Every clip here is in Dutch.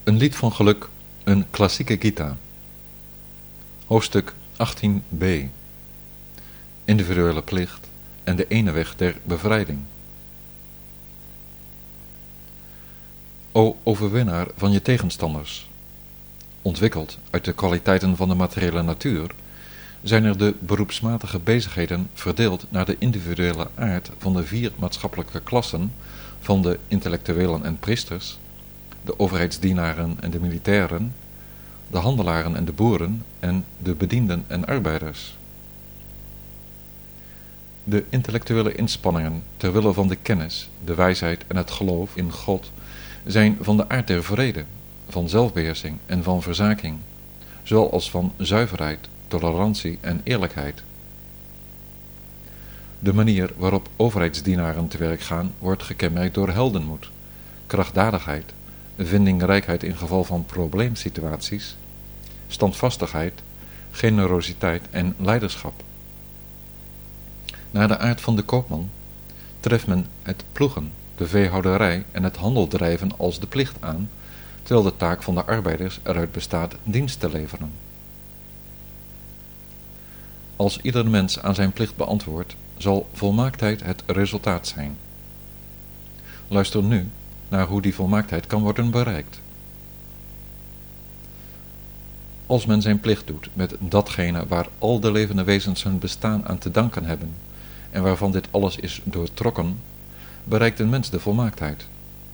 Een lied van geluk, een klassieke Gita. Hoofdstuk 18b. Individuele plicht en de ene weg der bevrijding. O overwinnaar van je tegenstanders! Ontwikkeld uit de kwaliteiten van de materiële natuur, zijn er de beroepsmatige bezigheden verdeeld naar de individuele aard van de 4 maatschappelijke klassen van de intellectuelen en priesters, de overheidsdienaren en de militairen, de handelaren en de boeren en de bedienden en arbeiders. De intellectuele inspanningen ter wille van de kennis, de wijsheid en het geloof in God zijn van de aard der vrede, van zelfbeheersing en van verzaking, zowel als van zuiverheid, tolerantie en eerlijkheid. De manier waarop overheidsdienaren te werk gaan wordt gekenmerkt door heldenmoed, krachtdadigheid, vindingrijkheid in geval van probleemsituaties, standvastigheid, generositeit en leiderschap. Naar de aard van de koopman treft men het ploegen, de veehouderij en het handeldrijven als de plicht aan, terwijl de taak van de arbeiders eruit bestaat dienst te leveren. Als ieder mens aan zijn plicht beantwoordt, zal volmaaktheid het resultaat zijn. Luister nu naar hoe die volmaaktheid kan worden bereikt. Als men zijn plicht doet met datgene waar al de levende wezens hun bestaan aan te danken hebben en waarvan dit alles is doortrokken, bereikt een mens de volmaaktheid.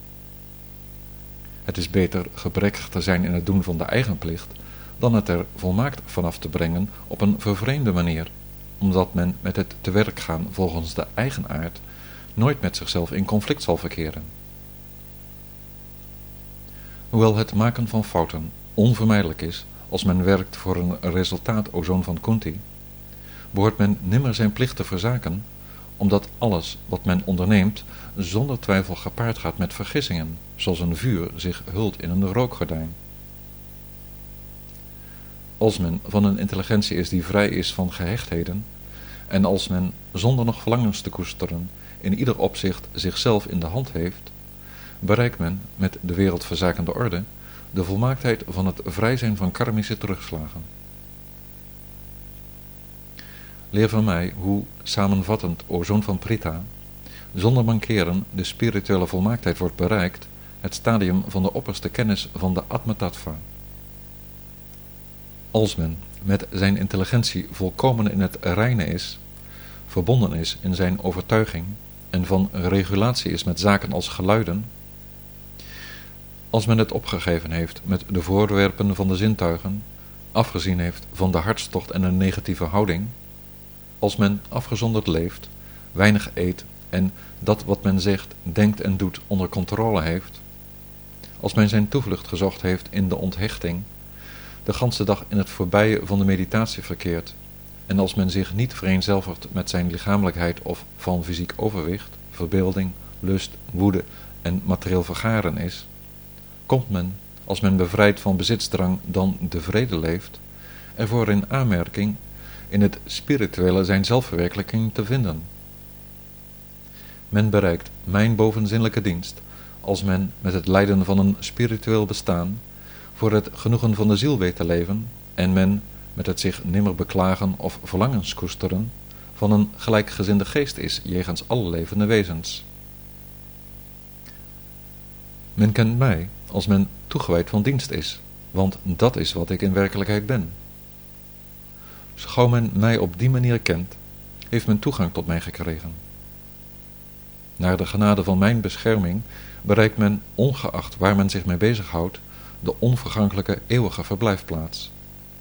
Het is beter gebrekkig te zijn in het doen van de eigen plicht dan het er volmaakt vanaf te brengen op een vervreemde manier, omdat men met het te werk gaan volgens de eigen aard nooit met zichzelf in conflict zal verkeren. Hoewel het maken van fouten onvermijdelijk is als men werkt voor een resultaat, o zoon van Kunti, behoort men nimmer zijn plicht te verzaken, omdat alles wat men onderneemt zonder twijfel gepaard gaat met vergissingen, zoals een vuur zich hult in een rookgordijn. Als men van een intelligentie is die vrij is van gehechtheden, en als men, zonder nog verlangens te koesteren, in ieder opzicht zichzelf in de hand heeft, bereikt men, met de wereldverzakende orde, de volmaaktheid van het vrij zijn van karmische terugslagen. Leer van mij hoe, samenvattend, o zoon van Pritha, zonder mankeren de spirituele volmaaktheid wordt bereikt, het stadium van de opperste kennis van de Atma-tattva. Als men met zijn intelligentie volkomen in het reine is, verbonden is in zijn overtuiging en van regulatie is met zaken als geluiden, als men het opgegeven heeft met de voorwerpen van de zintuigen, afgezien heeft van de hartstocht en een negatieve houding, als men afgezonderd leeft, weinig eet en dat wat men zegt, denkt en doet onder controle heeft, als men zijn toevlucht gezocht heeft in de onthechting, de ganse dag in het voorbije van de meditatie verkeert, en als men zich niet vereenzelvigt met zijn lichamelijkheid of van fysiek overwicht, verbeelding, lust, woede en materieel vergaren is, komt men, als men bevrijd van bezitsdrang dan de vrede leeft, ervoor in aanmerking in het spirituele zijn zelfverwerkelijking te vinden. Men bereikt mijn bovenzinnelijke dienst, als men met het lijden van een spiritueel bestaan voor het genoegen van de ziel weet te leven, en men met het zich nimmer beklagen of verlangens koesteren van een gelijkgezinde geest is jegens alle levende wezens. Men kent mij als men toegewijd van dienst is, want dat is wat ik in werkelijkheid ben. Zo gauw men mij op die manier kent, heeft men toegang tot mij gekregen. Naar de genade van mijn bescherming bereikt men, ongeacht waar men zich mee bezighoudt, de onvergankelijke eeuwige verblijfplaats.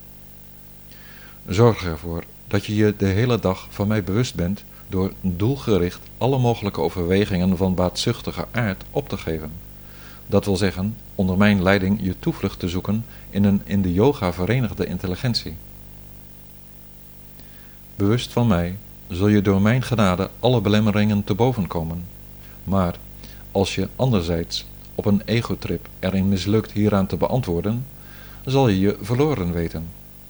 Zorg ervoor dat je je de hele dag van mij bewust bent door doelgericht alle mogelijke overwegingen van baatzuchtige aard op te geven. Dat wil zeggen, onder mijn leiding je toevlucht te zoeken in een in de yoga verenigde intelligentie. Bewust van mij zul je door mijn genade alle belemmeringen te boven komen, maar als je anderzijds op een egotrip erin mislukt hieraan te beantwoorden, zal je je verloren weten.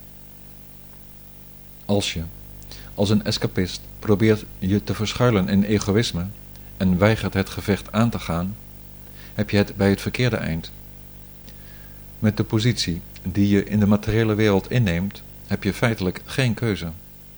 Als je, als een escapist, probeert je te verschuilen in egoïsme en weigert het gevecht aan te gaan, heb je het bij het verkeerde eind. Met de positie die je in de materiële wereld inneemt, heb je feitelijk geen keuze.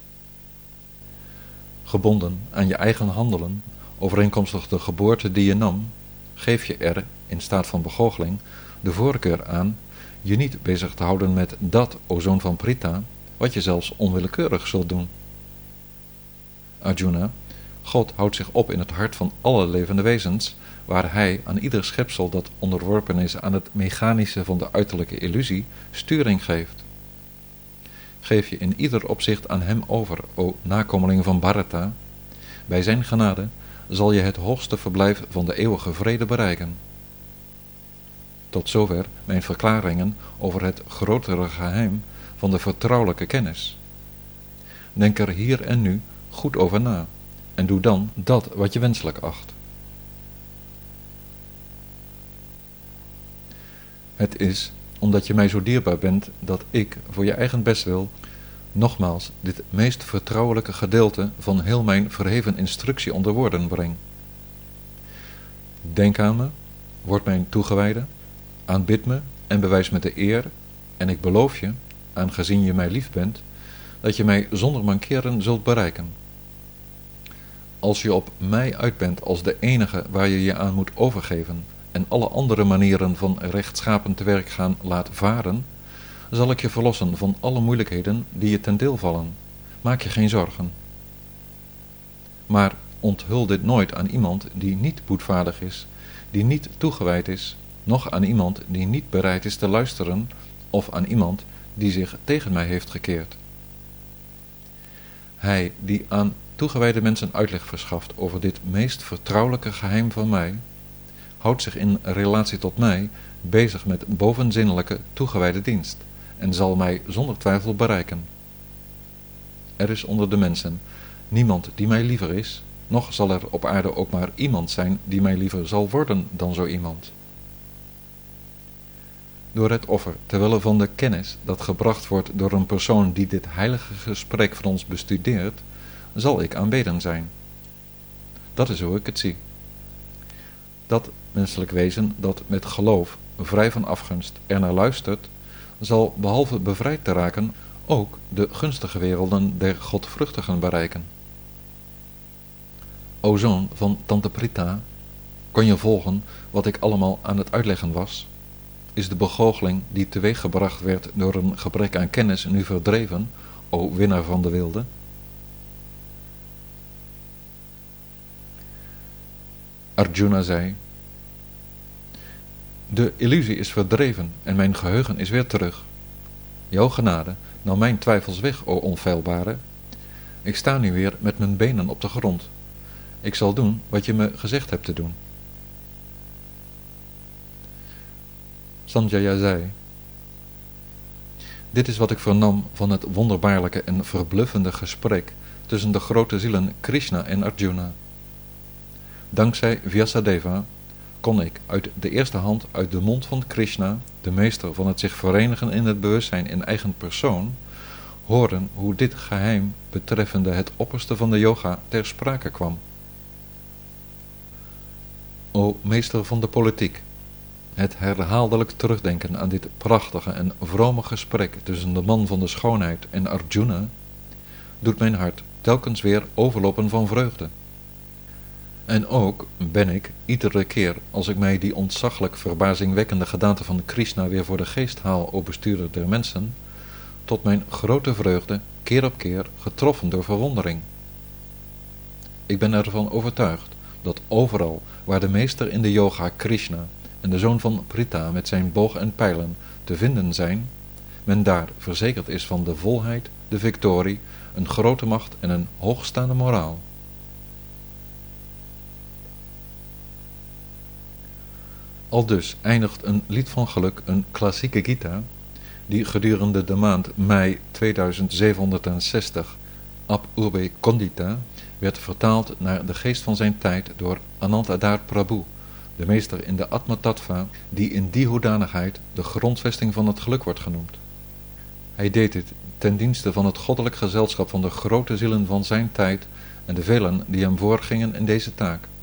Gebonden aan je eigen handelen, overeenkomstig de geboorte die je nam, geef je er, in staat van begoocheling, de voorkeur aan je niet bezig te houden met dat, o zoon van Pritha, wat je zelfs onwillekeurig zult doen. Arjuna, God houdt zich op in het hart van alle levende wezens, waar hij aan ieder schepsel dat onderworpen is aan het mechanische van de uiterlijke illusie, sturing geeft. Geef je in ieder opzicht aan hem over, o nakomeling van Bharata. Bij zijn genade zal je het hoogste verblijf van de eeuwige vrede bereiken. Tot zover mijn verklaringen over het grotere geheim van de vertrouwelijke kennis. Denk er hier en nu goed over na en doe dan dat wat je wenselijk acht. Het is omdat je mij zo dierbaar bent dat ik, voor je eigen bestwil, nogmaals dit meest vertrouwelijke gedeelte van heel mijn verheven instructie onder woorden breng. Denk aan me, word mijn toegewijde, aanbid me en bewijs me de eer, en ik beloof je, aangezien je mij lief bent, dat je mij zonder mankeren zult bereiken. Als je op mij uit bent als de enige waar je je aan moet overgeven en alle andere manieren van rechtschapen te werk gaan laat varen, zal ik je verlossen van alle moeilijkheden die je ten deel vallen. Maak je geen zorgen. Maar onthul dit nooit aan iemand die niet boetvaardig is, die niet toegewijd is, noch aan iemand die niet bereid is te luisteren, of aan iemand die zich tegen mij heeft gekeerd. Hij die aan toegewijde mensen uitleg verschaft over dit meest vertrouwelijke geheim van mij, houdt zich in relatie tot mij bezig met bovenzinnelijke toegewijde dienst en zal mij zonder twijfel bereiken. Er is onder de mensen niemand die mij liever is, noch zal er op aarde ook maar iemand zijn die mij liever zal worden dan zo iemand. Door het offer terwille van de kennis dat gebracht wordt door een persoon die dit heilige gesprek van ons bestudeert, zal ik aanbeden zijn. Dat is hoe ik het zie. Dat menselijk wezen dat met geloof, vrij van afgunst, ernaar luistert, zal behalve bevrijd te raken, ook de gunstige werelden der godvruchtigen bereiken. O zoon van tante Pritha, kon je volgen wat ik allemaal aan het uitleggen was? Is de begoocheling die teweeggebracht werd door een gebrek aan kennis nu verdreven, o winnaar van de wilde? Arjuna zei: de illusie is verdreven en mijn geheugen is weer terug. Jouw genade nam mijn twijfels weg, o onfeilbare. Ik sta nu weer met mijn benen op de grond. Ik zal doen wat je me gezegd hebt te doen. Sanjaya zei: dit is wat ik vernam van het wonderbaarlijke en verbluffende gesprek tussen de grote zielen Krishna en Arjuna. Dankzij Vyasadeva kon ik uit de eerste hand uit de mond van Krishna, de meester van het zich verenigen in het bewustzijn in eigen persoon, horen hoe dit geheim betreffende het opperste van de yoga ter sprake kwam. O meester van de politiek, het herhaaldelijk terugdenken aan dit prachtige en vrome gesprek tussen de man van de schoonheid en Arjuna doet mijn hart telkens weer overlopen van vreugde. En ook ben ik, iedere keer als ik mij die ontzaglijk verbazingwekkende gedaante van Krishna weer voor de geest haal, o bestuurder der mensen, tot mijn grote vreugde, keer op keer, getroffen door verwondering. Ik ben ervan overtuigd dat overal waar de meester in de yoga Krishna en de zoon van Pritha met zijn boog en pijlen te vinden zijn, men daar verzekerd is van de volheid, de victorie, een grote macht en een hoogstaande moraal. Aldus eindigt een lied van geluk een klassieke Gita, die gedurende de maand mei 2760 ab urbe condita werd vertaald naar de geest van zijn tijd door Anantadhar Prabhu, de meester in de Atma Tattva, die in die hoedanigheid de grondvesting van het geluk wordt genoemd. Hij deed dit ten dienste van het goddelijk gezelschap van de grote zielen van zijn tijd en de velen die hem voorgingen in deze taak.